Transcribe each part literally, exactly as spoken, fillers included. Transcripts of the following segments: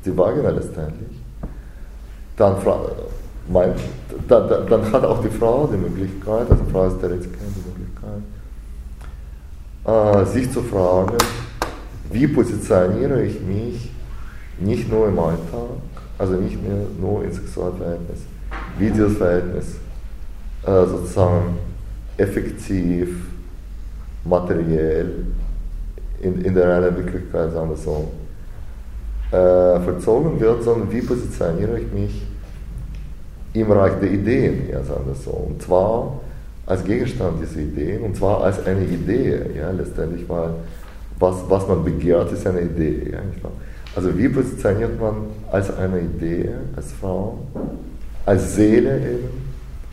die Vagina letztendlich, dann, mein, dann, dann hat auch die Frau die Möglichkeit, also die Frau ist Theoretikerin, die Möglichkeit, äh, sich zu fragen, wie positioniere ich mich nicht nur im Alltag, also nicht mehr nur im Sexualverhältnis, wie dieses Verhältnis äh, sozusagen effektiv, materiell, in, in der realen Wirklichkeit, sagen wir so, äh, verzogen wird, sondern wie positioniere ich mich im Bereich der Ideen, ja, sagen wir so. Und zwar als Gegenstand dieser Ideen, und zwar als eine Idee, ja, letztendlich, weil was, was man begehrt, ist eine Idee. Ja, nicht wahr? Also wie positioniert man als eine Idee, als Frau, als Seele eben?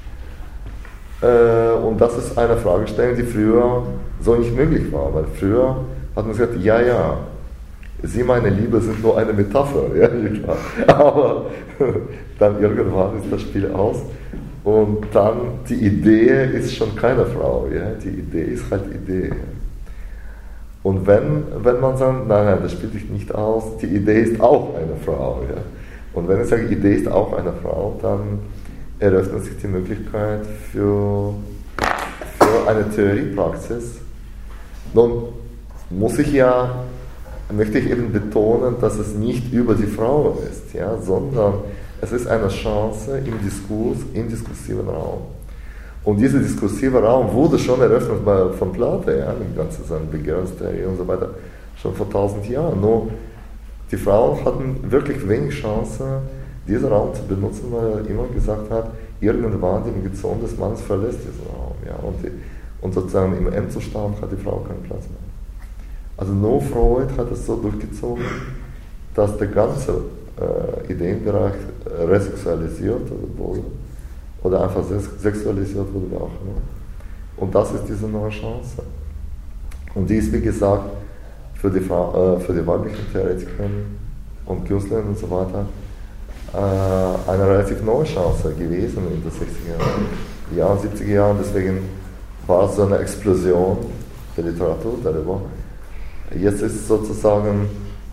Äh, und das ist eine Fragestellung, die früher so nicht möglich war, weil früher hat man gesagt, ja, ja, Sie, meine Liebe, sind nur eine Metapher, ja, nicht wahr? Aber dann irgendwann ist das Spiel aus und dann die Idee ist schon keine Frau, ja, die Idee ist halt Idee. Ja. Und wenn, wenn man sagt, nein, nein, das spielt sich nicht aus, die Idee ist auch eine Frau. Ja. Und wenn ich sage, die Idee ist auch eine Frau, dann eröffnet sich die Möglichkeit für, für eine Theoriepraxis. Nun muss ich ja, möchte ich eben betonen, dass es nicht über die Frau ist, ja, sondern es ist eine Chance im Diskurs, im diskursiven Raum. Und dieser diskursive Raum wurde schon eröffnet bei, von Plato, ja, die ganze seine Begehrenstheorie und so weiter, schon vor tausend Jahren. Nur die Frauen hatten wirklich wenig Chance, diesen Raum zu benutzen, weil er immer gesagt hat, irgendwann die Emotion des Mannes verlässt diesen Raum. Ja, und, die, und sozusagen im Endzustand hat die Frau keinen Platz mehr. Also nur Freud hat es so durchgezogen, dass der ganze äh, Ideenbereich äh, resexualisiert wurde. Oder einfach sexualisiert wurde, wie auch immer. Und das ist diese neue Chance. Und die ist, wie gesagt, für die, Frau, äh, für die weiblichen Theoretikerinnen und Künstlerinnen und so weiter äh, eine relativ neue Chance gewesen in den sechziger Jahren, siebziger Jahren. Deswegen war es so eine Explosion der Literatur darüber. Jetzt ist sozusagen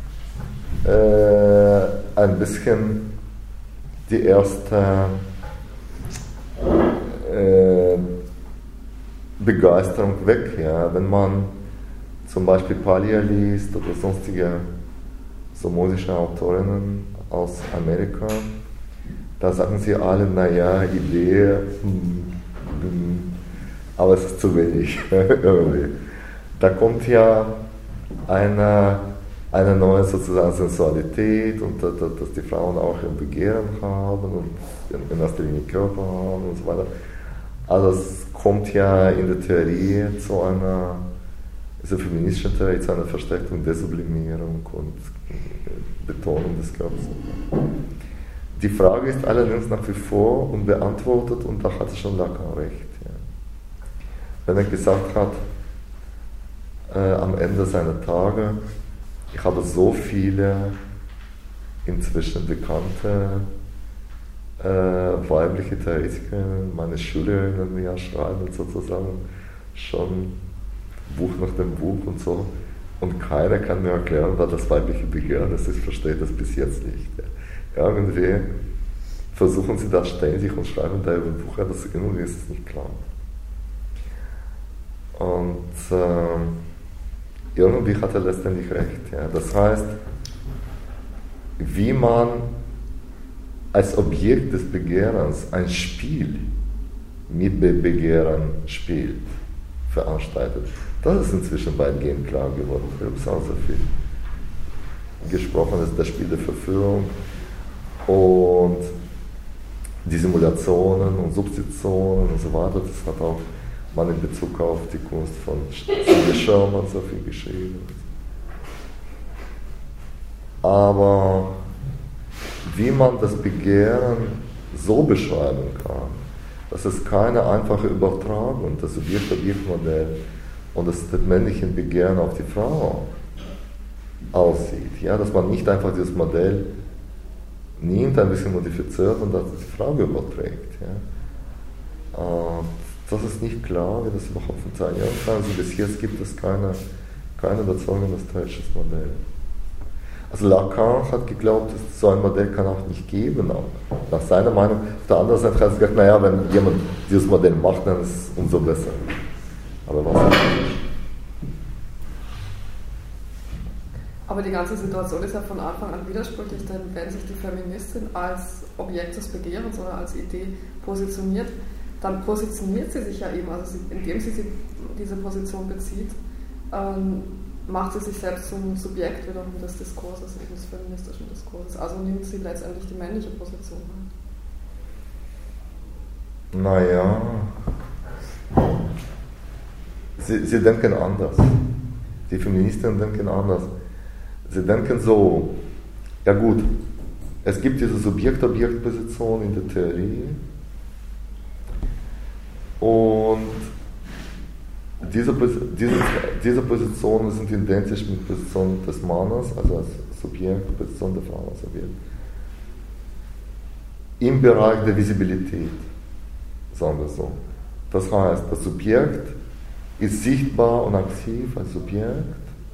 äh, ein bisschen die erste Begeisterung weg, ja. Wenn man zum Beispiel Palia liest oder sonstige so musische Autorinnen aus Amerika, da sagen sie alle, naja, Idee, hm, hm, aber es ist zu wenig. Irgendwie. Da kommt ja eine, eine neue sozusagen Sensualität und dass, dass die Frauen auch ein Begehren haben und in erster Linie Körper haben und so weiter. Also es kommt ja in der Theorie zu einer, also feministischen Theorie, zu einer verstärkten Desublimierung und Betonung des Körpers. Die Frage ist allerdings nach wie vor unbeantwortet und da hat schon Lacan recht. Ja. Wenn er gesagt hat, äh, am Ende seiner Tage, ich habe so viele inzwischen bekannte Äh, weibliche Theoretikerinnen, meine Schülerinnen ja schreiben sozusagen schon Buch nach dem Buch und so und keiner kann mir erklären, was das weibliche Begehren ist, ich verstehe das bis jetzt nicht. Ja. Irgendwie versuchen sie das ständig und schreiben da über ein Buch, aber irgendwie ist es nicht klar. Und äh, irgendwie hat er letztendlich recht. Ja. Das heißt, wie man als Objekt des Begehrens ein Spiel mit Be- Begehren spielt, veranstaltet. Das ist inzwischen weitgehend klar geworden. Wir haben auch so viel gesprochen, das ist das Spiel der Verführung und die Simulationen und Substitutionen und so weiter. Das hat auch man in Bezug auf die Kunst von Silvia Sherman so viel geschrieben. Aber wie man das Begehren so beschreiben kann, dass es keine einfache Übertragung, das Subjekt-Objekt-Modell und das männliche Begehren auf die Frau aussieht. Ja, dass man nicht einfach dieses Modell nimmt, ein bisschen modifiziert und das die Frau überträgt. Ja. Das ist nicht klar, wie das überhaupt funktionieren kann. Also bis jetzt gibt es keine, kein überzeugendes deutsches Modell. Also Lacan hat geglaubt, dass so ein Modell kann auch nicht geben, nach seiner Meinung. Auf der anderen Seite hat er gesagt, naja, wenn jemand dieses Modell macht, dann ist es umso besser. Aber was ist das? Aber die ganze Situation ist ja von Anfang an widersprüchlich, denn wenn sich die Feministin als Objekt des Begehrens oder als Idee positioniert, dann positioniert sie sich ja eben, also sie, indem sie, sie diese Position bezieht, ähm, macht sie sich selbst zum Subjekt wiederum des Diskurses, eben des feministischen Diskurses. Also nimmt sie letztendlich die männliche Position ein. Naja, sie, sie denken anders. Die Feministinnen denken anders. Sie denken so, ja gut, es gibt diese Subjekt-Objekt-Position in der Theorie und diese, diese, diese Positionen sind identisch mit der Position des Mannes, also als Subjekt, Position der Frau als Subjekt, im Bereich der Visibilität, sagen wir so. Das heißt, das Subjekt ist sichtbar und aktiv als Subjekt,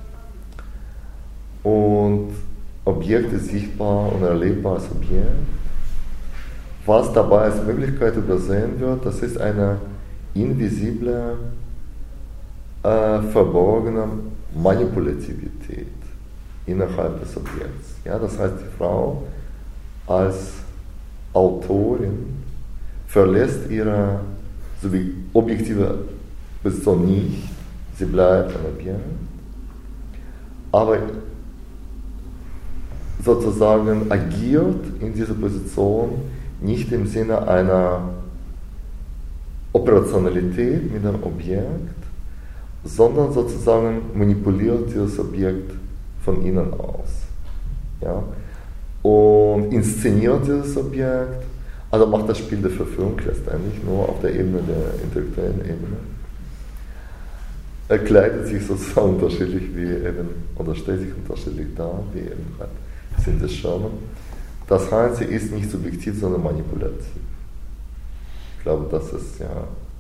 und Objekt ist sichtbar und erlebbar als Objekt. Was dabei als Möglichkeit übersehen wird, das ist eine invisible, äh, verborgene Manipulativität innerhalb des Objekts. Ja, das heißt, die Frau als Autorin verlässt ihre objektive Position nicht, sie bleibt ein Objekt, aber sozusagen agiert in dieser Position nicht im Sinne einer Operationalität mit einem Objekt, sondern sozusagen manipuliert dieses Objekt von innen aus. Ja? Und inszeniert dieses Objekt, also macht das Spiel der Verführung letztendlich nur auf der Ebene der intellektuellen Ebene. Er kleidet sich sozusagen unterschiedlich wie eben, oder stellt sich unterschiedlich dar, wie eben halt sind es schon. Das heißt, sie ist nicht subjektiv, sondern manipulativ. Ich glaube, das ist ja.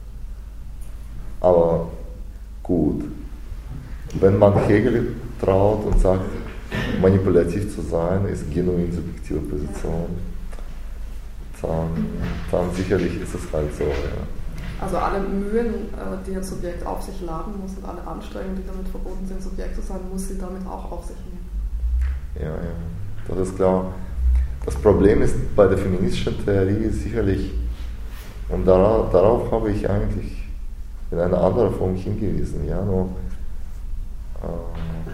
Aber gut. Wenn man Hegel traut und sagt, manipulativ zu sein, ist genuin subjektive Position, dann, dann sicherlich ist es halt so. Ja. Also alle Mühen, die ein Subjekt auf sich laden muss und alle Anstrengungen, die damit verbunden sind, Subjekt zu sein, muss sie damit auch auf sich nehmen. Ja, ja. Das ist klar. Das Problem ist bei der feministischen Theorie sicherlich, und darauf, darauf habe ich eigentlich in einer anderen Form hingewiesen, ja, nur, äh,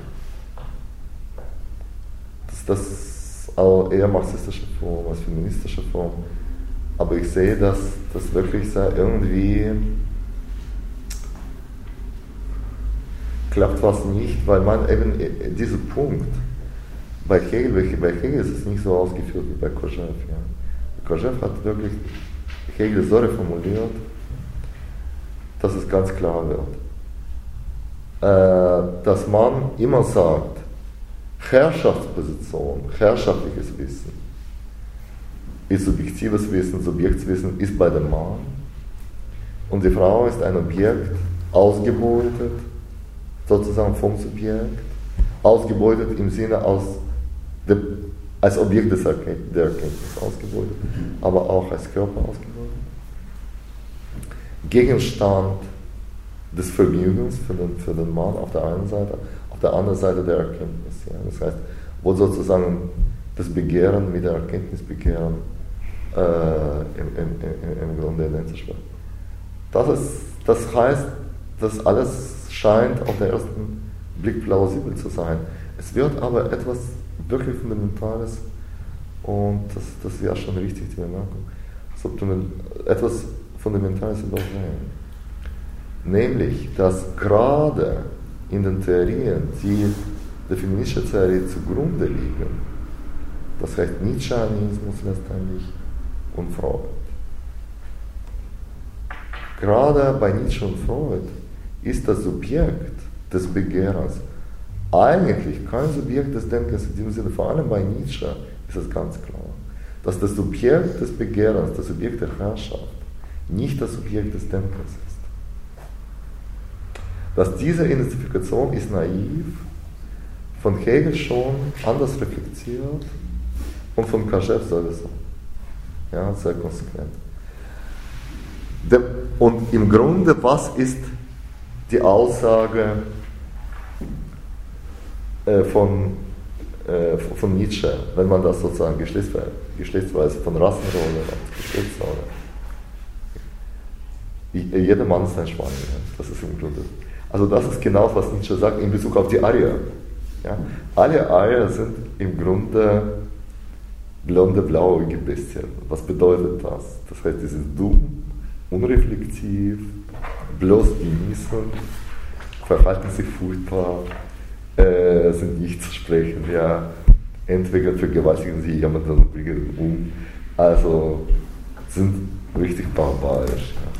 dass das auch eher marxistische Form als feministische Form, aber ich sehe, dass das wirklich sehr irgendwie klappt was nicht, weil man eben diesen Punkt, bei Hegel, bei Hegel ist es nicht so ausgeführt wie bei Kojève. Ja. Kojève hat wirklich Hegel so reformuliert, dass es ganz klar wird. Äh, dass man immer sagt, Herrschaftsposition, herrschaftliches Wissen ist subjektives Wissen, Subjektswissen ist bei dem Mann und die Frau ist ein Objekt, ausgebeutet, sozusagen vom Subjekt, ausgebeutet im Sinne aus der, als Objekt des Erkennt, der Erkenntnis ausgebeutet, aber auch als Körper ausgebeutet. Gegenstand des Vergnügens für den, für den Mann auf der einen Seite, auf der anderen Seite der Erkenntnis. Ja. Das heißt, wo sozusagen das Begehren mit der Erkenntnisbegehren äh, im, im, im Grunde identisch wird. Das, ist, das heißt, das alles scheint auf den ersten Blick plausibel zu sein. Es wird aber etwas wirklich Fundamentales, und das, das ist ja schon richtig, die Bemerkung, so etwas Fundamentales übersehen. Nämlich, dass gerade in den Theorien, die der feministischen Theorie zugrunde liegen, das heißt Nietzscheanismus letztendlich und Freud. Gerade bei Nietzsche und Freud ist das Subjekt des Begehrens eigentlich kein Subjekt des Denkens in dem Sinne, vor allem bei Nietzsche ist es ganz klar, dass das Subjekt des Begehrens, das Subjekt der Herrschaft, nicht das Subjekt des Denkens ist. Dass diese Identifikation ist naiv, von Hegel schon anders reflektiert und von Kojève sowieso. Ja, sehr konsequent. Und im Grunde, was ist die Aussage äh, von, äh, von Nietzsche, wenn man das sozusagen geschlechtsweise, geschlechtsweise von Rassenrolle und Geschlechtsrolle? Jeder Mann ist ein Schwein, ja. Das ist im Grunde. Also das ist genau, was Nietzsche sagt in Bezug auf die Arier. Ja. Alle Arier sind im Grunde blonde, blauäugige Bestien. Was bedeutet das? Das heißt, die sind dumm, unreflektiv, bloß genießen, verhalten sich furchtbar, äh, sind nicht zu sprechen, ja. Entweder vergewaltigen sie jemanden und bringen ihn um. Also sind richtig barbarisch. Ja.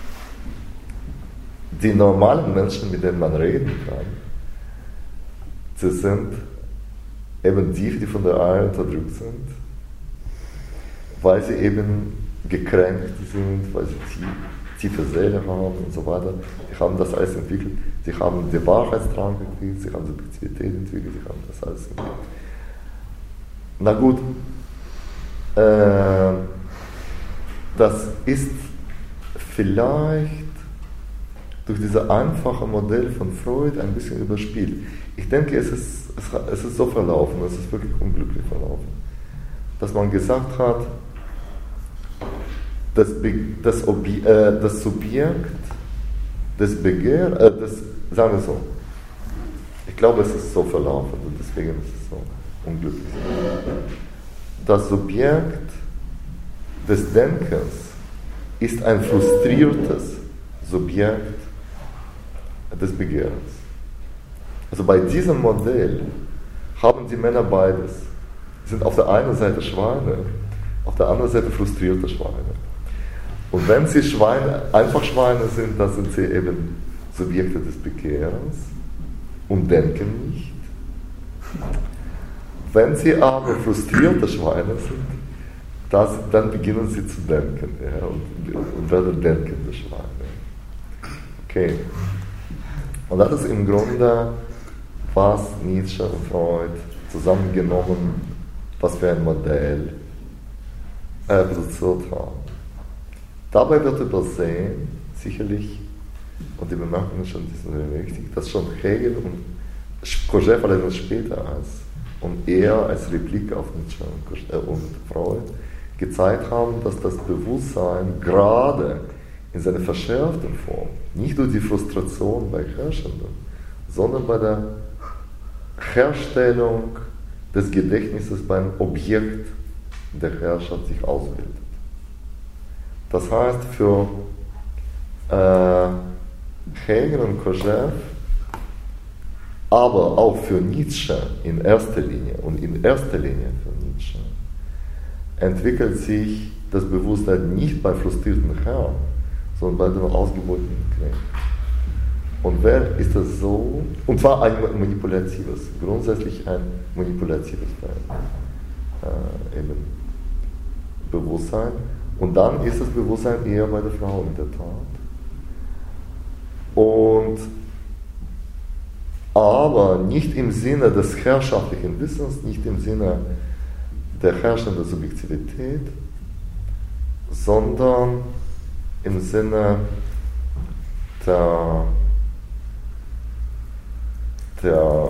Die normalen Menschen, mit denen man reden kann, sie sind eben die, die von der Arier unterdrückt sind, weil sie eben gekränkt sind, weil sie tie, tiefe Seele haben und so weiter. Die haben das alles entwickelt. Sie haben den Wahrheitsdrang entwickelt, sie haben Subjektivität entwickelt, sie haben das alles entwickelt. Na gut, äh, das ist vielleicht durch dieses einfache Modell von Freud ein bisschen überspielt. Ich denke, es ist, es ist so verlaufen, es ist wirklich unglücklich verlaufen, dass man gesagt hat, das, das, Obje, äh, das Subjekt, das Begehr, äh, das, sagen wir so, ich glaube, es ist so verlaufen und deswegen ist es so unglücklich. Das Subjekt des Denkens ist ein frustriertes Subjekt des Begehrens. Also bei diesem Modell haben die Männer beides. Sie sind auf der einen Seite Schweine, auf der anderen Seite frustrierte Schweine. Und wenn sie Schweine, einfach Schweine sind, dann sind sie eben Subjekte des Begehrens und denken nicht. Wenn sie aber frustrierte Schweine sind, das, dann beginnen sie zu denken, ja, und, und werden denkende Schweine. Okay. Und das ist im Grunde, was Nietzsche und Freud zusammengenommen, was für ein Modell äh, produziert haben. Dabei wird übersehen, sicherlich, und die Bemerkung ist schon sehr wichtig, dass schon Hegel und Kojève allerdings später als und eher als Replik auf Nietzsche und Freud gezeigt haben, dass das Bewusstsein gerade in seiner verschärften Form, nicht durch die Frustration bei Herrschenden, sondern bei der Herstellung des Gedächtnisses beim Objekt der Herrschaft sich ausbildet. Das heißt, für äh, Hegel und Kojève, aber auch für Nietzsche in erster Linie und in erster Linie für Nietzsche, entwickelt sich das Bewusstsein nicht bei frustrierten Herren, sondern bei dem ausgebeuteten Knecht. Und wer ist das so? Und zwar ein manipulatives, grundsätzlich ein manipulatives äh, eben Bewusstsein. Und dann ist das Bewusstsein eher bei der Frau in der Tat. Und aber nicht im Sinne des herrschaftlichen Wissens, nicht im Sinne der herrschenden Subjektivität, sondern im Sinne der, der,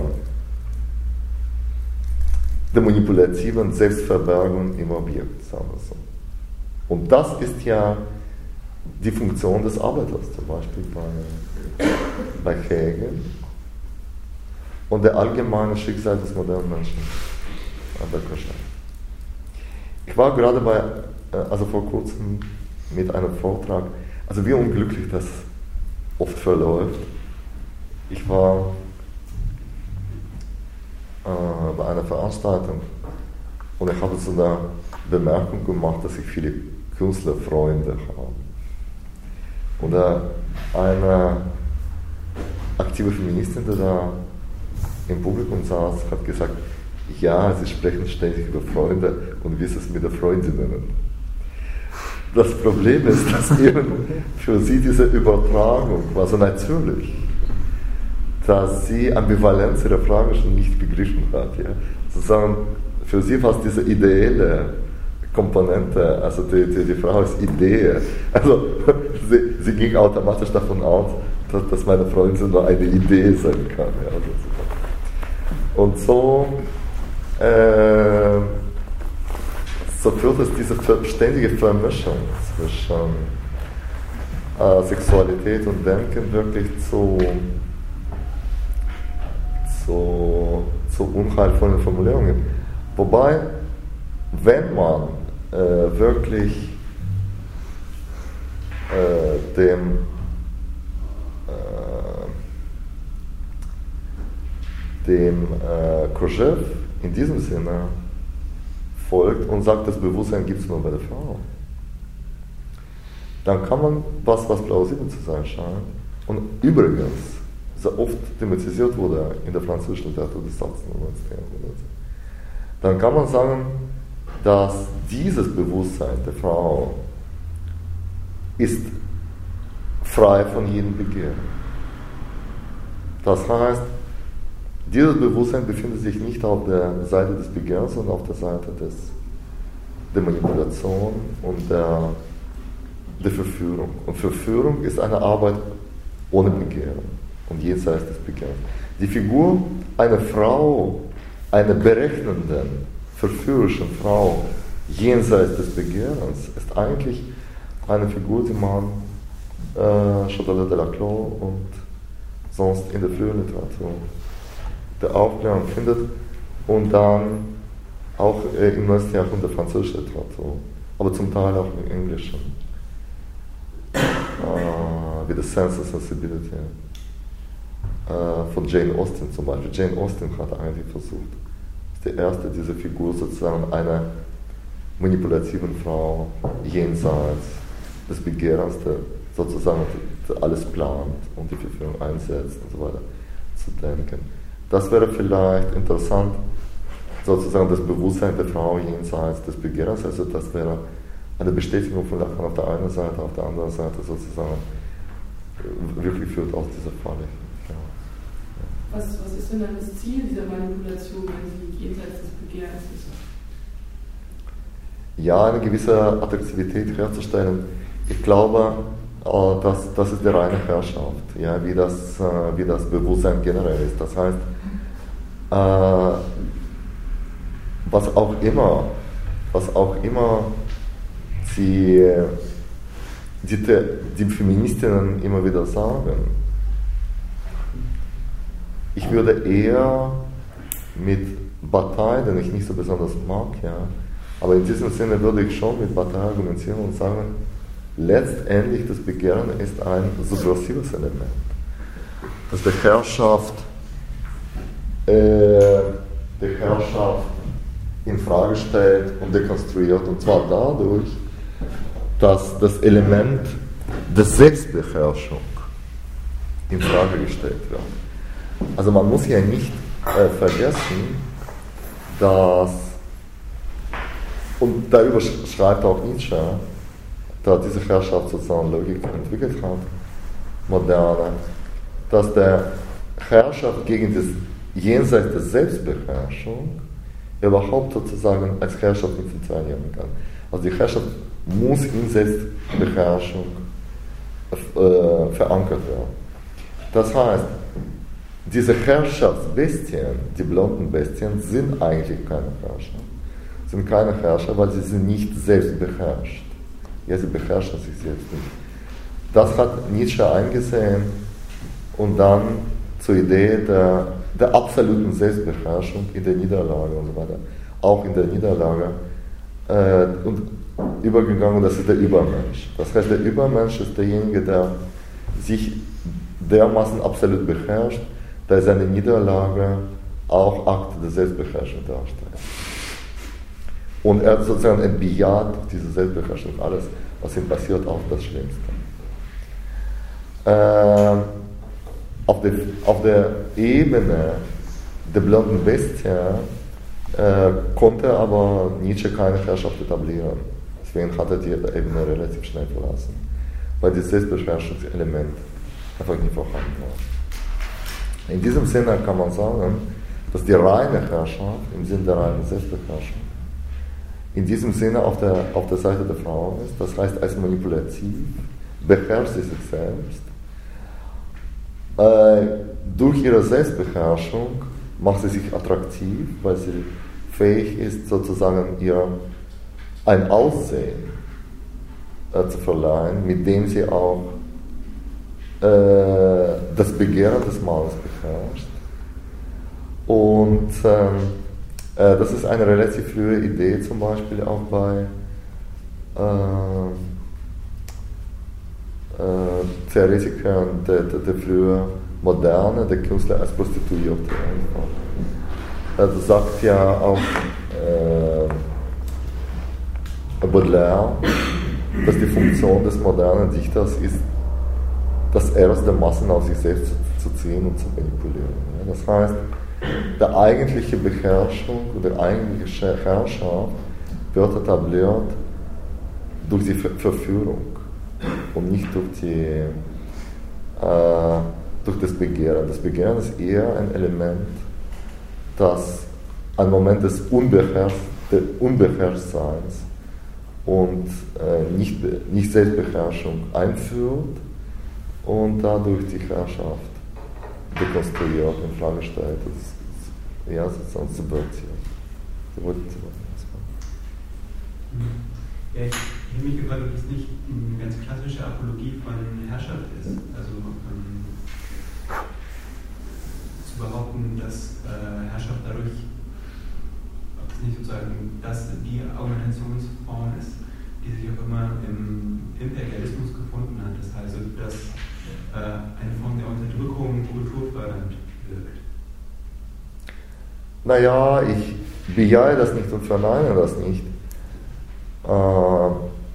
der manipulativen Selbstverbergung im Objekt, sagen wir so. Und das ist ja die Funktion des Arbeiters, zum Beispiel bei, bei Hegel, und der allgemeine Schicksal des modernen Menschen bei Kojève. Ich war gerade bei, also vor kurzem mit einem Vortrag, also wie unglücklich das oft verläuft. Ich war äh, bei einer Veranstaltung und ich habe so eine Bemerkung gemacht, dass ich viele Künstlerfreunde habe. Und äh, eine aktive Feministin, die da im Publikum saß, hat gesagt, ja, sie sprechen ständig über Freunde und wie ist es mit den Freundinnen? Das Problem ist, dass eben für sie diese Übertragung war so natürlich. dass sie Ambivalenz ihrer Frage schon nicht begriffen hat. Ja. Sozusagen, für sie war es diese ideelle Komponente, also die, die, die Frau ist Idee. Also sie, sie ging automatisch davon aus, dass, dass meine Freundin nur eine Idee sein kann. Ja. Und so, äh, so führt es diese ständige Vermischung zwischen äh, Sexualität und Denken wirklich zu, zu, zu unheilvollen Formulierungen. Wobei, wenn man äh, wirklich äh, dem äh, dem äh, Khrushchev in diesem Sinne folgt und sagt, das Bewusstsein gibt es nur bei der Frau, dann kann man was, was plausibel zu sein scheint, und übrigens sehr oft thematisiert wurde in der französischen Literatur des achtzehnten und neunzehnten Jahrhunderts, dann kann man sagen, dass dieses Bewusstsein der Frau ist frei von jedem Begehren. Das heißt, dieses Bewusstsein befindet sich nicht auf der Seite des Begehrens, sondern auf der Seite des, der Manipulation und der, der Verführung. Und Verführung ist eine Arbeit ohne Begehren und jenseits des Begehrens. Die Figur einer Frau, einer berechnenden, verführerischen Frau jenseits des Begehrens, ist eigentlich eine Figur, die man äh, Châtelet de la Clos und sonst in der frühen Literatur der Aufklärung findet und dann auch äh, im neunzehnten Jahrhundert der französischen Literatur, aber zum Teil auch im Englischen, äh, wie The Sense of Sensibility äh, von Jane Austen zum Beispiel. Jane Austen hat eigentlich versucht, ist die erste diese Figur sozusagen einer manipulativen Frau jenseits des Begehrens, der sozusagen alles plant und die Verführung einsetzt und so weiter, zu denken. Das wäre vielleicht interessant, sozusagen das Bewusstsein der Frau jenseits des Begehrens, also das wäre eine Bestätigung von Lacan auf der einen Seite, auf der anderen Seite sozusagen wirklich führt aus dieser Falle. Ja. Was, was ist denn dann das Ziel dieser Manipulation, wenn sie jenseits des Begehrens ist? Ja, eine gewisse Attraktivität herzustellen. Ich glaube, Das, das ist die reine Herrschaft, ja, wie, das, äh, wie das Bewusstsein generell ist. Das heißt, äh, was auch immer, was auch immer die, die, die Feministinnen immer wieder sagen, ich würde eher mit Bataille, den ich nicht so besonders mag, ja, aber in diesem Sinne würde ich schon mit Bataille argumentieren und sagen, letztendlich das Begehren ist ein subversives Element, das die Herrschaft, äh, die Herrschaft in Frage stellt und dekonstruiert, und zwar dadurch, dass das Element der Selbstbeherrschung in Frage gestellt wird. Also man muss ja nicht äh, vergessen, dass, und darüber schreibt auch Nietzsche, da diese Herrschaft sozusagen Logik entwickelt hat, moderne, dass der Herrschaft gegen das Jenseits der Selbstbeherrschung überhaupt sozusagen als Herrschaft nicht funktionieren kann. Also die Herrschaft muss in Selbstbeherrschung äh, verankert werden. Das heißt, diese Herrschaftsbestien, die blonden Bestien, sind eigentlich keine Herrscher. Sind keine Herrscher, weil sie sind nicht selbst beherrscht. Ja, sie beherrschen sich selbst nicht. Das hat Nietzsche eingesehen und dann zur Idee der, der absoluten Selbstbeherrschung in der Niederlage und so weiter, auch in der Niederlage, äh, und übergegangen, das ist der Übermensch. Das heißt, der Übermensch ist derjenige, der sich dermaßen absolut beherrscht, dass seine Niederlage auch Akte der Selbstbeherrschung darstellt. Und er sozusagen entbejaht diese Selbstbeherrschung, alles, was ihm passiert, auch das Schlimmste. Äh, auf, der, auf der Ebene der blonden Bestie äh, konnte aber Nietzsche keine Herrschaft etablieren. Deswegen hat er die Ebene relativ schnell verlassen, weil das Selbstbeherrschungselement einfach nicht vorhanden war. In diesem Sinne kann man sagen, dass die reine Herrschaft, im Sinne der reinen Selbstbeherrschung, in diesem Sinne auf der, auf der Seite der Frauen ist, das heißt als manipulativ, beherrscht sie sich selbst. Äh, durch ihre Selbstbeherrschung macht sie sich attraktiv, weil sie fähig ist, sozusagen ihr ein Aussehen äh, zu verleihen, mit dem sie auch äh, das Begehren des Mannes beherrscht. Und ähm, äh, das ist eine relativ frühe Idee, zum Beispiel auch bei äh, äh, Theoretikern der, der, der frühen Moderne, der Künstler als Prostituierte. Das sagt ja auch äh, Baudelaire, dass die Funktion des modernen Dichters ist, das Eros der Massen auf sich selbst zu, zu ziehen und zu manipulieren. Ja, das heißt, der eigentliche Beherrschung und der eigentliche Herrschaft wird etabliert durch die Ver Verführung und nicht durch, die, äh, durch das Begehren. Das Begehren ist eher ein Element, das ein Moment des Unbeherrscht, Unbeherrschtseins und äh, nicht, nicht Selbstbeherrschung einführt und dadurch die Herrschaft dekonstruiert, in Frage stellt. Das ist eher sozusagen Subversion. Ja, ich habe mich gefragt, ob das nicht eine ganz klassische Apologie von Herrschaft ist. Also ähm, zu behaupten, dass äh, Herrschaft dadurch, ob das nicht sozusagen das die Argumentationsform ist, die sich auch immer im Imperialismus gefunden hat. Das heißt, dass äh, eine Form der Unterdrückung kulturfördernd wirkt. Naja, ich bejahe das nicht und verneine das nicht. Äh,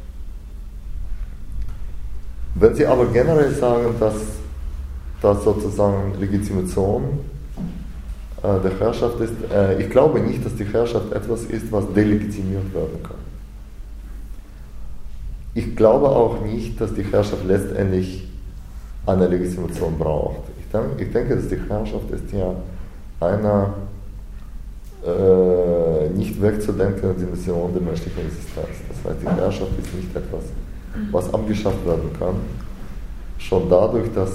wenn Sie aber generell sagen, dass, dass sozusagen Legitimation äh, der Herrschaft ist, äh, ich glaube nicht, dass die Herrschaft etwas ist, was delegitimiert werden kann. Ich glaube auch nicht, dass die Herrschaft letztendlich eine Legitimation braucht. Ich, denk, ich denke, dass die Herrschaft ist ja eine äh, nicht wegzudenkende Dimension der menschlichen Existenz. Das heißt, die Herrschaft ist nicht etwas, was abgeschafft werden kann. Schon dadurch, dass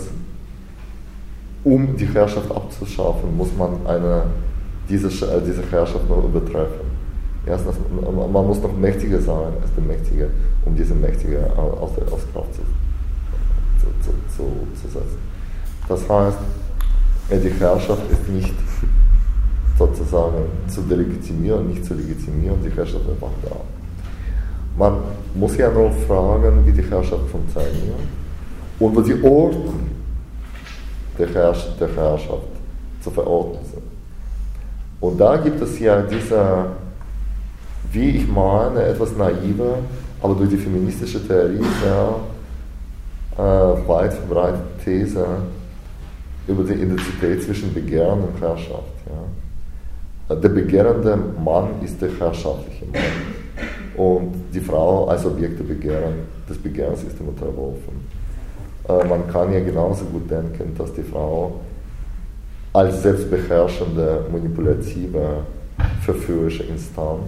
um die Herrschaft abzuschaffen, muss man eine, diese, diese Herrschaft noch übertreffen. Erstens, man muss noch mächtiger sein als der Mächtige, um diese Mächtige aus, aus Kraft zu, zu, zu, zu setzen. Das heißt, die Herrschaft ist nicht sozusagen zu delegitimieren, nicht zu legitimieren, die Herrschaft ist einfach da. Man muss ja nur fragen, wie die Herrschaft funktioniert und wo die Ordnung der, Herrsch der Herrschaft zu verorten sind. Und da gibt es ja diese, wie ich meine, etwas naive, aber durch die feministische Theorie sehr äh, weit verbreitete These über die Identität zwischen Begehren und Herrschaft. Ja. Der begehrende Mann ist der herrschaftliche Mann und die Frau als Objekt der Begehren, des Begehrens ist ihm unterworfen. Äh, man kann ja genauso gut denken, dass die Frau als selbstbeherrschende, manipulative, verführerische Instanz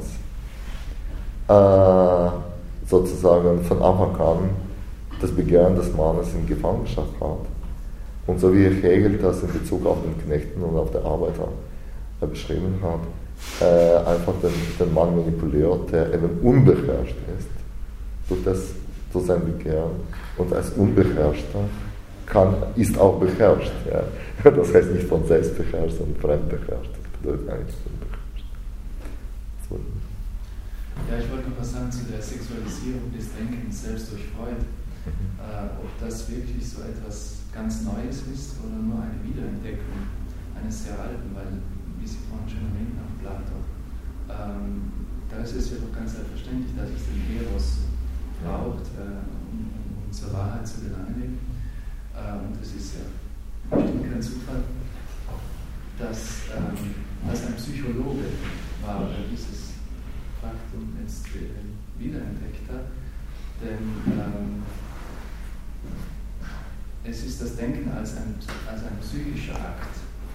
äh, sozusagen von Anfang an das Begehren des Mannes in Gefangenschaft hat. Und so wie Hegel das in Bezug auf den Knechten und auf den Arbeiter äh, beschrieben hat, äh, einfach den, den Mann manipuliert, der eben unbeherrscht ist durch, das, durch sein Begehren und als Unbeherrschter kann, ist auch beherrscht. Ja. Das heißt nicht von selbst beherrscht, sondern fremdbeherrscht. Das bedeutet eigentlich unbeherrscht. So. Ja, ich wollte noch was sagen zu der Sexualisierung des Denkens selbst durch Freud. Mhm. Äh, ob das wirklich so etwas ganz Neues ist oder nur eine Wiederentdeckung eines sehr alten, weil, wie Sie vorhin schon erwähnt haben, Plato, ähm, da ist es ja doch ganz selbstverständlich, dass es den Eros braucht, äh, um, um zur Wahrheit zu gelangen. Äh, und es ist ja bestimmt kein Zufall, dass, ähm, dass ein Psychologe war, der dieses Faktum jetzt äh, wiederentdeckt hat, denn ähm, es ist das Denken als ein, als ein psychischer Akt,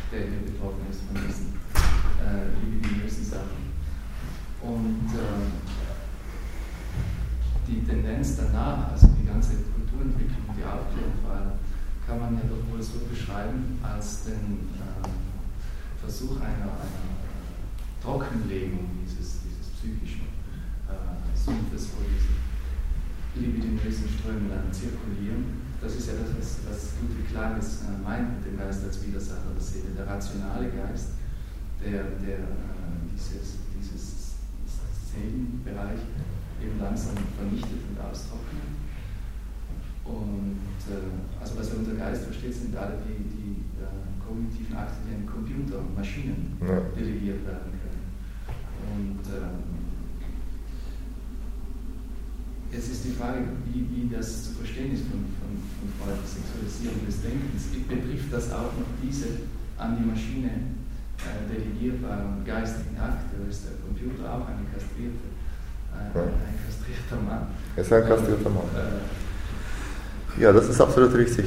der hier betroffen ist von diesen äh, libidinösen Sachen. Und äh, die Tendenz danach, also die ganze Kulturentwicklung, die Aufklärung vor allem, kann man ja doch wohl so beschreiben als den äh, Versuch einer, einer Trockenlegung dieses, dieses psychischen äh, Sumpfes, wo diese libidinösen Ströme dann zirkulieren. Das ist ja das, was, was Ludwig Klages äh, meint mit dem Geist als Widersacher der Seele, der rationale Geist, der, der äh, dieses, dieses Seelenbereich eben langsam vernichtet und austrocknet. Und äh, also was er unter Geist versteht, sind alle die, die äh, kognitiven Akte, die an Computer und Maschinen ja. delegiert werden können. Und ähm, jetzt ist die Frage, wie, wie das zu verstehen ist von, von, von Freud, die Sexualisierung des Denkens. Betrifft das auch noch diese an die Maschine äh, delegierbaren geistigen Akte? Oder ist der Computer auch eine kastrierte, äh, ja. ein kastrierter Mann? Er ist ein kastrierter Mann. Äh, ja, das ist absolut richtig.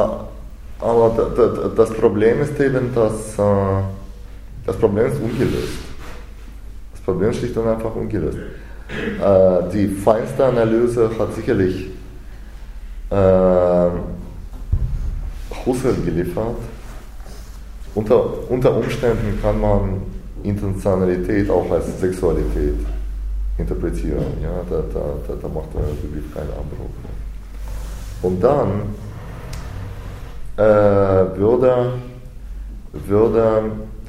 Aber das Problem ist eben, dass das Problem ist ungelöst. Das Problem ist schlicht und einfach ungelöst. Die feinste Analyse hat sicherlich äh, Husserl geliefert. Unter, unter Umständen kann man Intentionalität auch als Sexualität interpretieren. Ja, da, da, da, da macht der Begriff keinen Abbruch. Und dann äh, würde, würde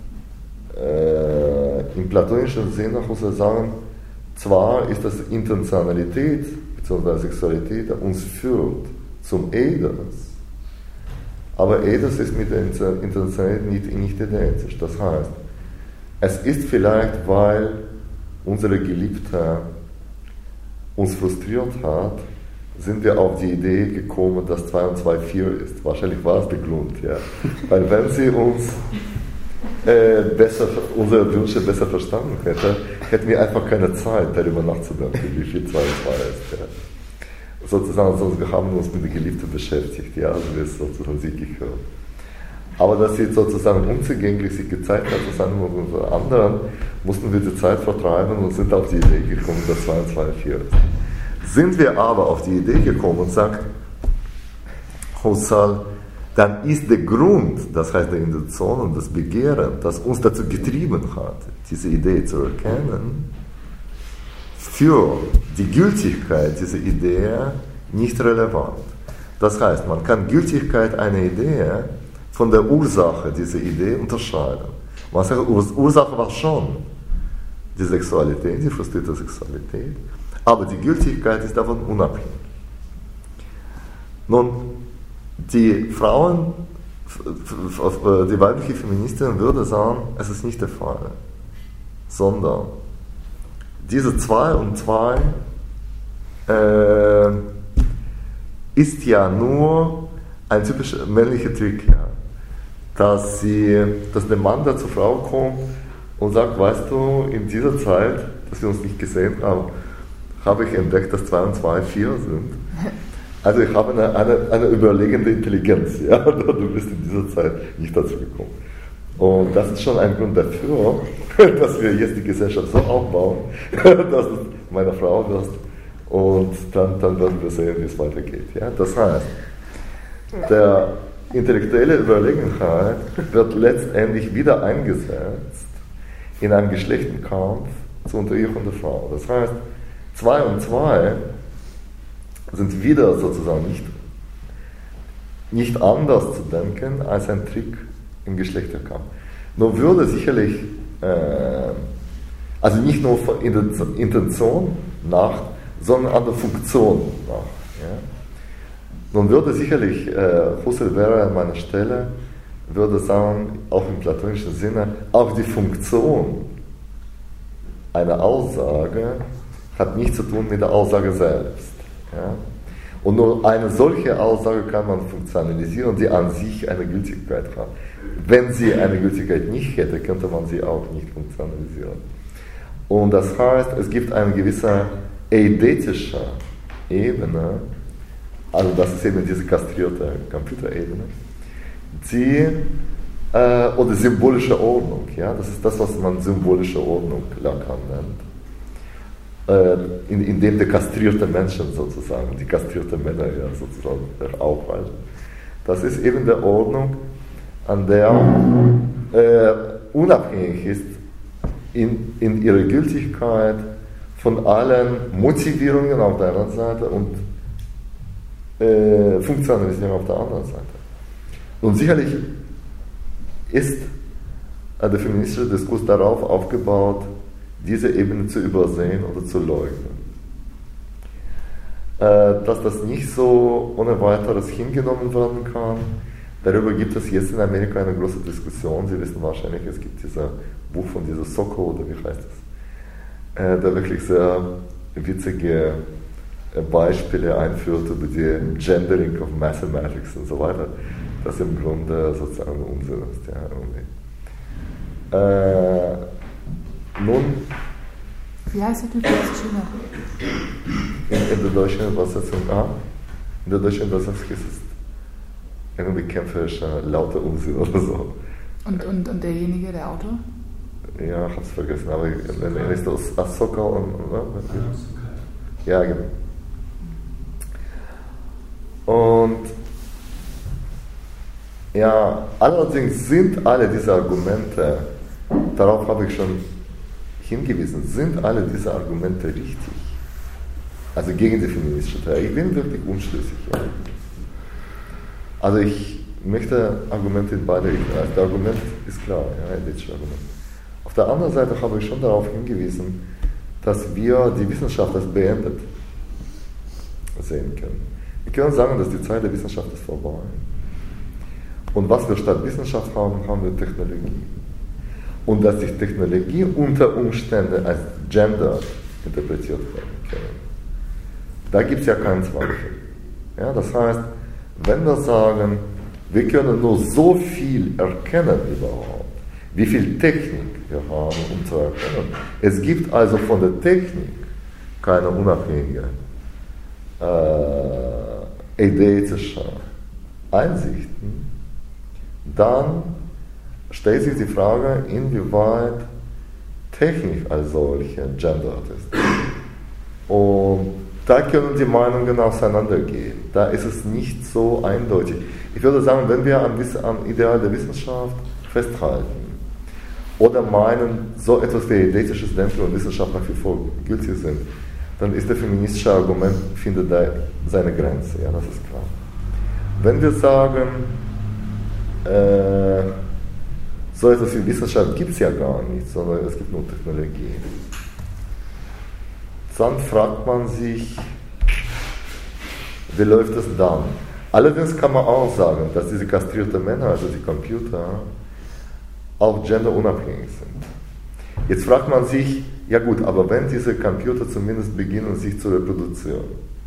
äh, im platonischen Sinne Husserl sagen, zwar ist das Intentionalität bzw. Sexualität, die uns führt zum Eidos, aber Eidos ist mit der Intentionalität nicht, nicht identisch. Das heißt, es ist vielleicht, weil unsere Geliebte uns frustriert hat, sind wir auf die Idee gekommen, dass zwei und zwei vier ist. Wahrscheinlich war es der Grund, ja. Weil wenn sie uns äh, besser, unsere Wünsche besser verstanden hätte, hätten wir einfach keine Zeit, darüber nachzudenken, wie viel zwei und zwei ist. Ja. Sozusagen, sonst wir haben uns mit der Geliebten beschäftigt, ja, also wir es sozusagen sie gehört. Aber dass sie sozusagen unzugänglich sich gezeigt hat, zusammen mit unseren anderen, mussten wir die Zeit vertreiben und sind auf die Idee gekommen, dass zwei und zwei vier ist. Sind wir aber auf die Idee gekommen und sagt Husserl, dann ist der Grund, das heißt der Intention und das Begehren, das uns dazu getrieben hat, diese Idee zu erkennen, für die Gültigkeit dieser Idee nicht relevant. Das heißt, man kann Gültigkeit einer Idee von der Ursache dieser Idee unterscheiden. Man sagt, Ursache war schon die Sexualität, die frustrierte Sexualität, aber die Gültigkeit ist davon unabhängig. Nun, die Frauen, die weibliche Feministin würde sagen, es ist nicht der Fall, sondern diese zwei und zwei äh, ist ja nur ein typischer männlicher Trick, ja. Dass, sie, dass der Mann da zur Frau kommt und sagt, weißt du, in dieser Zeit, dass wir uns nicht gesehen haben, habe ich entdeckt, dass zwei und zwei vier sind. Also ich habe eine, eine, eine überlegende Intelligenz, ja, du bist in dieser Zeit nicht dazu gekommen. Und das ist schon ein Grund dafür, dass wir jetzt die Gesellschaft so aufbauen, dass du meine Frau wirst und dann, dann werden wir sehen, wie es weitergeht. Ja? Das heißt, der intellektuelle Überlegenheit wird letztendlich wieder eingesetzt in einem Geschlechtenkampf zur Unterjochung der Frau. Das heißt, zwei und zwei sind wieder sozusagen nicht, nicht anders zu denken als ein Trick im Geschlechterkampf. Nur würde sicherlich, äh, also nicht nur von Intention nach, sondern an der Funktion nach. Ja. Nun würde sicherlich, äh, Husserl wäre an meiner Stelle, würde sagen, auch im platonischen Sinne, auch die Funktion einer Aussage hat nichts zu tun mit der Aussage selbst. Ja. Und nur eine solche Aussage kann man funktionalisieren, die an sich eine Gültigkeit hat. Wenn sie eine Gültigkeit nicht hätte, könnte man sie auch nicht funktionalisieren. Und das heißt, es gibt eine gewisse eidetische Ebene, also das ist eben diese kastrierte Computerebene, die äh, oder symbolische Ordnung. Ja? Das ist das, was man symbolische Ordnung Lacan nennt. Äh, in, in dem die kastrierte Menschen sozusagen, die kastrierte Männer ja sozusagen aufhalten. Das ist eben die Ordnung, an der äh, unabhängig ist in, in ihrer Gültigkeit von allen Motivierungen auf der einen Seite und äh, Funktionalisierung auf der anderen Seite. Und sicherlich ist äh, der feministische Diskurs darauf aufgebaut, diese Ebene zu übersehen oder zu leugnen. Äh, dass das nicht so ohne weiteres hingenommen werden kann, darüber gibt es jetzt in Amerika eine große Diskussion. Sie wissen wahrscheinlich, es gibt dieses Buch von dieser Sokol, oder wie heißt es, äh, der wirklich sehr witzige äh, Beispiele einführt über die Gendering of Mathematics und so weiter, das im Grunde sozusagen Unsinn ist. Ja, irgendwie. Äh, Nun, wie heißt der Typ, der ist schöner? In, in der deutschen Übersetzung, ah, in der deutschen Übersetzung ist es irgendwie kämpferischer, lauter Unsinn oder so. Und, und, und derjenige, der Autor? Ja, ich hab's vergessen, aber er ist aus Ahsoka und, oder? Ja, genau. Und ja, allerdings sind alle diese Argumente, darauf habe ich schon hingewiesen, sind alle diese Argumente richtig? Also gegen die feministische Theorie. Ich bin wirklich unschlüssig. Ja. Also ich möchte Argumente in beide Richtungen. Also das Argument ist klar, ja, ethische Argument. Auf der anderen Seite habe ich schon darauf hingewiesen, dass wir die Wissenschaft als beendet sehen können. Wir können sagen, dass die Zeit der Wissenschaft ist vorbei. Und was wir statt Wissenschaft haben, haben wir Technologie. Und dass die Technologie unter Umständen als Gender interpretiert werden kann. Da gibt es ja keinen Zweifel. Ja, das heißt, wenn wir sagen, wir können nur so viel erkennen überhaupt, wie viel Technik wir haben, um zu erkennen. Es gibt also von der Technik keine unabhängige äh, eidetische Einsichten, dann stellt sich die Frage, inwieweit Technik als solche gendert ist. Und da können die Meinungen auseinandergehen. Da ist es nicht so eindeutig. Ich würde sagen, wenn wir am, am Ideal der Wissenschaft festhalten oder meinen, so etwas wie ethisches Denken und Wissenschaft nach wie vor gültig sind, dann ist das feministische Argument, findet da seine Grenze. Ja, das ist klar. Wenn wir sagen, äh, so etwas wie Wissenschaft gibt es ja gar nicht, sondern es gibt nur Technologie. Dann fragt man sich, wie läuft es dann? Allerdings kann man auch sagen, dass diese kastrierten Männer, also die Computer, auch genderunabhängig sind. Jetzt fragt man sich, ja gut, aber wenn diese Computer zumindest beginnen, sich zu reproduzieren,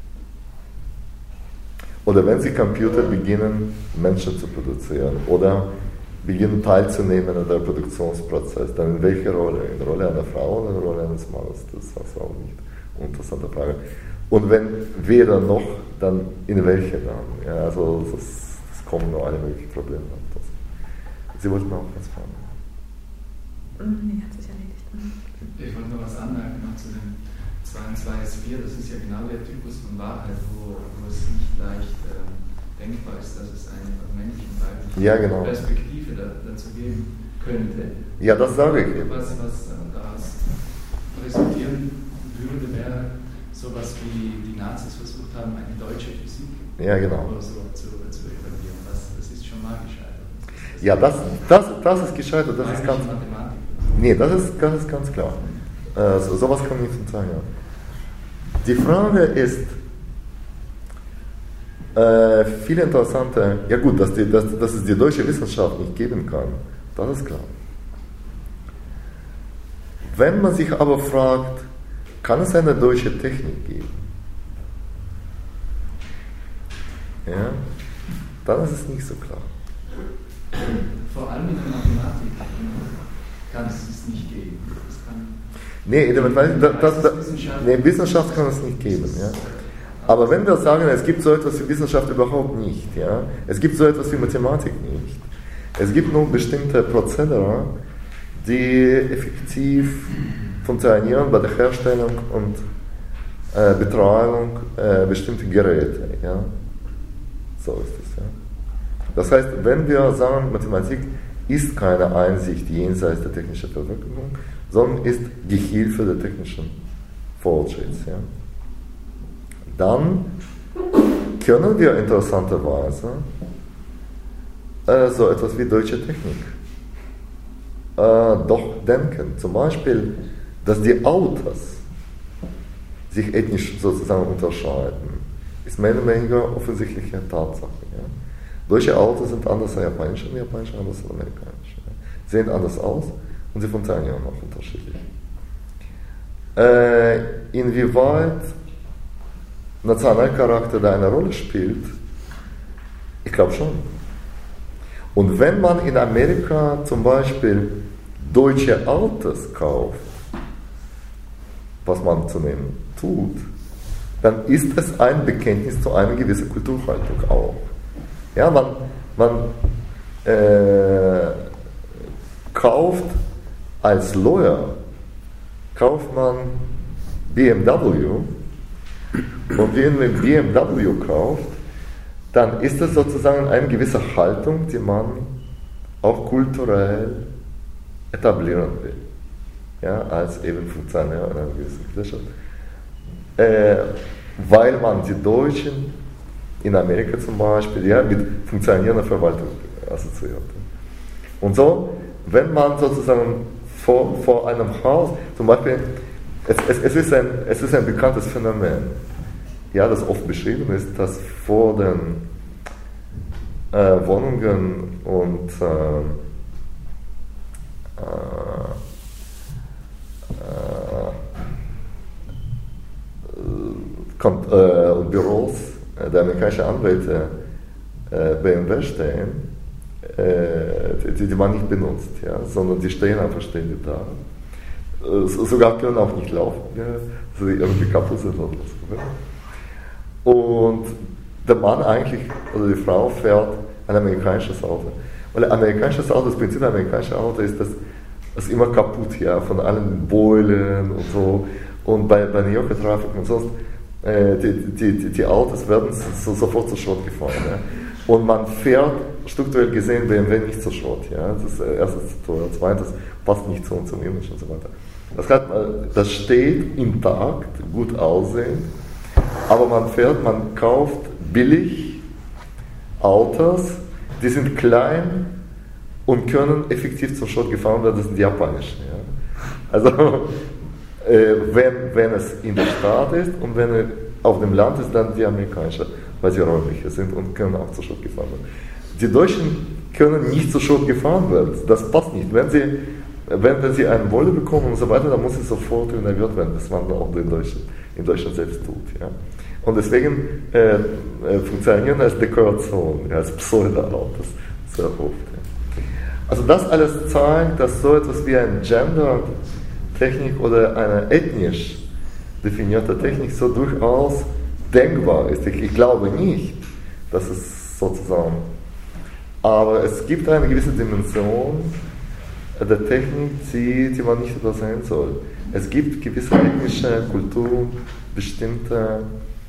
oder wenn sie Computer beginnen, Menschen zu produzieren, oder beginnen teilzunehmen an der Produktionsprozess, dann in welche Rolle? In der Rolle einer Frau oder in der Rolle eines Mannes? Das ist auch nicht eine interessante Frage. Und wenn weder noch, dann in welche dann? Ja, also das, das kommen nur alle möglichen Probleme. Sie wollten auch was fragen. Nee, hat sich erledigt. Ich wollte noch was anmerken noch zu dem zwei und zwei ist vier. Das ist ja genau der Typus von Wahrheit, wo, wo es nicht leicht äh, denkbar ist, dass es eine männliche und weibliche ja, genau. Perspektive da, dazu geben könnte. Ja, das sage ich eben. Was, was äh, daraus resultieren würde, wäre sowas wie die Nazis versucht haben, eine deutsche Physik ja, genau. oder so zu, zu etablieren. Das, das ist schon mal gescheitert. Das ja, das, das, das ist gescheitert. Das ist ganz, Mathematik. nee, das ist, das ist ganz klar. Äh, so, sowas kann ich nicht sagen. Ja. Die Frage ist, äh, viel interessanter, ja gut, dass, die, dass, dass es die deutsche Wissenschaft nicht geben kann, das ist klar. Wenn man sich aber fragt, kann es eine deutsche Technik geben? Ja, dann ist es nicht so klar. Vor allem in der Mathematik kann es es nicht geben. Das kann nee, in der Mathematik, das, das, Wissenschaft, nee, Wissenschaft kann es nicht geben. Ja. Aber wenn wir sagen, es gibt so etwas wie Wissenschaft überhaupt nicht, ja, es gibt so etwas wie Mathematik nicht, Es gibt nur bestimmte Prozedere, die effektiv funktionieren bei der Herstellung und äh, Betreuung äh, bestimmter Geräte. Ja? So ist es. Ja? Das heißt, wenn wir sagen, Mathematik ist keine Einsicht jenseits der technischen Verwirklichung, sondern ist die Hilfe der technischen Fortschritts. Ja? Dann können wir interessanterweise äh, so etwas wie deutsche Technik äh, doch denken. Zum Beispiel, dass die Autos sich ethnisch sozusagen unterscheiden, ist mehr oder weniger offensichtliche Tatsache. Ja? Deutsche Autos sind anders als japanische und japanische anders als amerikanische. Ja? Sehen anders aus und sie funktionieren auch unterschiedlich. Äh, inwieweit Nationalcharakter da eine Rolle spielt, ich glaube schon. Und wenn man in Amerika zum Beispiel deutsche Autos kauft, was man zunehmend tut, dann ist es ein Bekenntnis zu einer gewissen Kulturhaltung auch. Ja, man, man äh, kauft als Lawyer, kauft man B M W, und wenn man B M W kauft, dann ist das sozusagen eine gewisse Haltung, die man auch kulturell etablieren will. Ja, als eben Funktionär in einer gewissen Gesellschaft. Äh, weil man die Deutschen in Amerika zum Beispiel ja, mit funktionierender Verwaltung assoziiert. Und so, wenn man sozusagen vor, vor einem Haus, zum Beispiel, es, es, es, ist ein, es ist ein bekanntes Phänomen, ja, das oft beschrieben ist, dass vor den äh, Wohnungen und äh, äh, Kommt, äh, und Büros äh, der amerikanischen Anwälte äh, B M W stehen, äh, die, die man nicht benutzt, ja, sondern die stehen einfach ständig da. Äh, sogar können auch nicht laufen, ja, also die irgendwie kaputt sind oder so. Und der Mann eigentlich, oder die Frau fährt ein amerikanisches Auto. Weil ein amerikanisches Auto, das Prinzip der amerikanischen Auto ist, dass das ist immer kaputt, ja, von allen Beulen und so. Und bei, bei New Yorker Traffic und sonst, äh, die, die, die Autos werden so, sofort zu Schrott gefahren. Ja. Und man fährt strukturell gesehen B M W nicht zu Schrott. Ja. Das ist äh, erstens zu teuer, zweitens passt nicht zu zum Image und so weiter. Das, heißt, das steht intakt, gut aussehend, aber man fährt, man kauft billig Autos, die sind klein und können effektiv zum Schrott gefahren werden, das sind die japanischen. Ja. Also, äh, wenn, wenn es in der Stadt ist und wenn es auf dem Land ist, dann die amerikanischen, weil sie räumlicher sind und können auch zum Schrott gefahren werden. Die Deutschen können nicht zum Schrott gefahren werden, das passt nicht. Wenn sie, wenn, wenn sie einen Wolle bekommen und so weiter, dann muss es sofort renoviert werden, das man auch in Deutschland, in Deutschland selbst tut. Ja. Und deswegen äh, äh, funktionieren als Dekoration, ja, als Pseudo-Autos sehr oft. Ja. Also das alles zeigt, dass so etwas wie eine Gender-Technik oder eine ethnisch definierte Technik so durchaus denkbar ist. Ich, ich glaube nicht, dass es sozusagen, aber es gibt eine gewisse Dimension der Technik, die, die man nicht übersehen soll. Es gibt gewisse ethnische Kulturen, bestimmte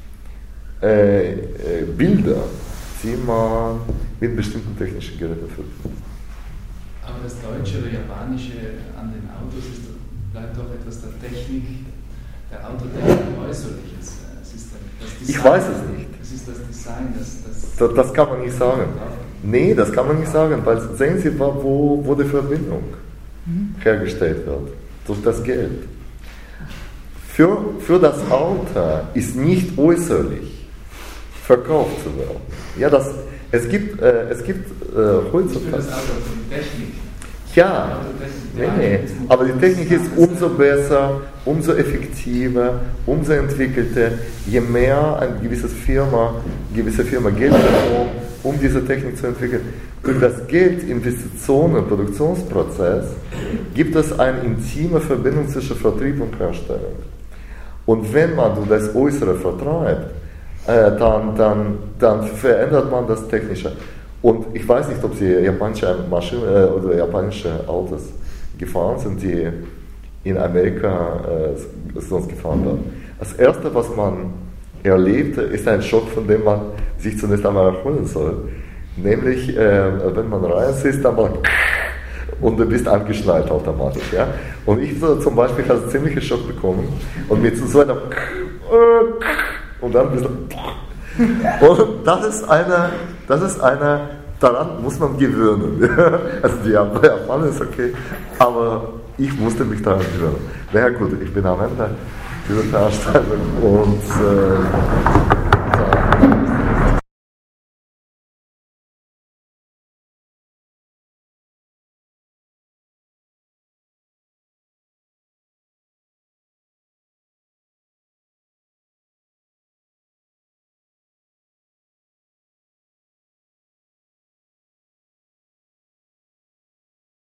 äh, äh, Bilder, die man mit bestimmten technischen Geräten füllt. Aber das Deutsche oder Japanische an den Autos ist, bleibt doch etwas der Technik, der Autotechnik Äußerliches. Es ist das Design, ich weiß es nicht. Es ist das Design, das, das, das, das kann man nicht sagen. Nee, das kann man nicht sagen, weil sehen Sie, wo, wo die Verbindung mhm. hergestellt wird, durch das Geld. Für, für das Auto ist nicht äußerlich verkauft zu werden. Ja, das, es gibt, äh, es gibt äh, heutzutage... Für das Auto, für die Technik. Ja, nee, nee. Aber die Technik ist umso besser, umso effektiver, umso entwickelter, je mehr eine gewisse Firma, gewisse Firma Geld bekommt, um diese Technik zu entwickeln. Durch das Geld, Investitionen, Produktionsprozess gibt es eine intime Verbindung zwischen Vertrieb und Herstellung. Und wenn man durch das Äußere vertreibt, äh, dann, dann, dann verändert man das Technische. Und ich weiß nicht, ob Sie japanische Maschinen äh, oder japanische Autos gefahren sind, die in Amerika äh, sonst gefahren werden. Das Erste, was man erlebt, ist ein Schock, von dem man sich zunächst einmal erholen soll. Nämlich, äh, wenn man rein sitzt, dann mal und du bist angeschnallt automatisch. Ja? Und ich so zum Beispiel habe einen ziemlichen Schock bekommen und mit so einer und dann ein bisschen und das ist eine, das ist eine, daran muss man gewöhnen. Also die Japaner ist okay, aber ich musste mich daran gewöhnen. Na ja gut, ich bin am Ende dieser Veranstaltung und äh,